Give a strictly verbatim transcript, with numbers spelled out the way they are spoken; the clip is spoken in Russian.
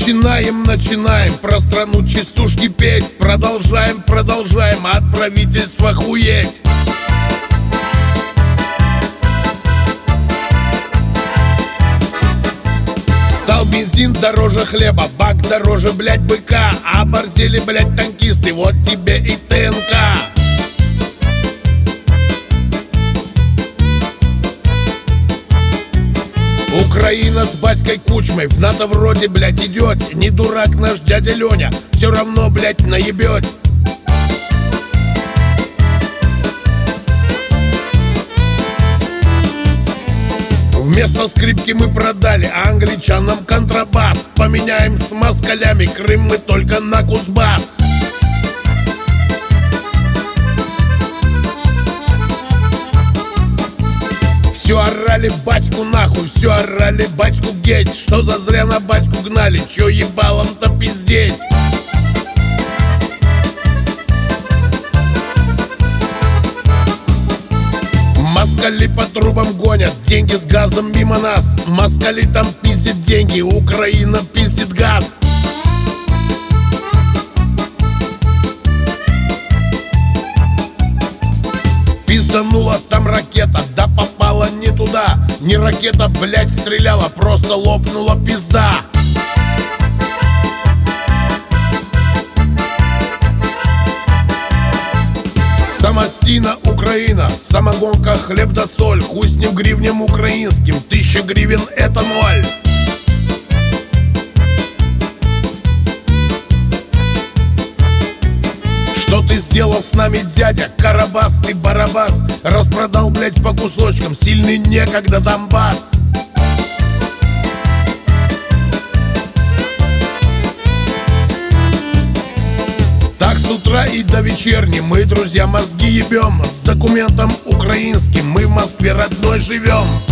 Начинаем, начинаем про страну частушки петь. Продолжаем, продолжаем от правительства хуеть. Стал бензин дороже хлеба, бак дороже, блять, быка. А борзели, блять, танкисты, вот тебе и ТНК. Украина с батькой Кучмой в НАТО вроде, блять, идет. Не дурак наш дядя Леня, все равно, блять, наебет. Вместо скрипки мы продали, а англичанам контрабас. Поменяем с москалями Крым мы только на Кузбасс. Все орали батьку нахуй, все орали батьку геть. Что за зря на батьку гнали, че ебалом-то пиздеть. Москали по трубам гонят, деньги с газом мимо нас. Москали там пиздят деньги, Украина пиздит газ. Пизданула там ракета, да попала не туда. Не ракета, блять, стреляла, просто лопнула пизда. Самостийна Украина, самогонка, хлеб да соль. Хуй с ним гривнем украинским, тысяча гривен это ноль. Что ты сделал с нами, дядя? Карабас, ты барабас. Распродал, блять, по кусочкам, сильный некогда Донбасс. Так с утра и до вечерни мы, друзья, мозги ебем. С документом украинским мы в Москве родной живем.